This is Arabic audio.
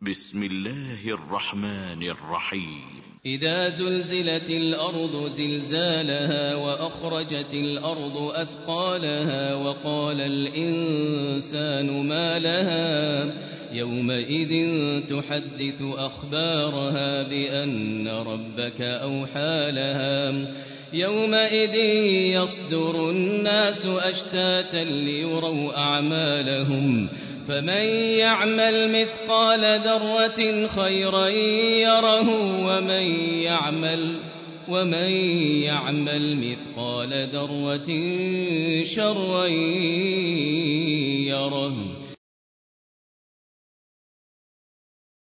بسم الله الرحمن الرحيم إذا زلزلت الأرض زلزالها وأخرجت الأرض أثقالها وقال الإنسان ما لها يومئذ تحدث أخبارها بأن ربك أوحى لها يومئذ يصدر الناس أشتاتا ليروا أعمالهم فمن يعمل مثقال ذرة خيرا يره ومن يعمل مثقال ذرة شرا يره.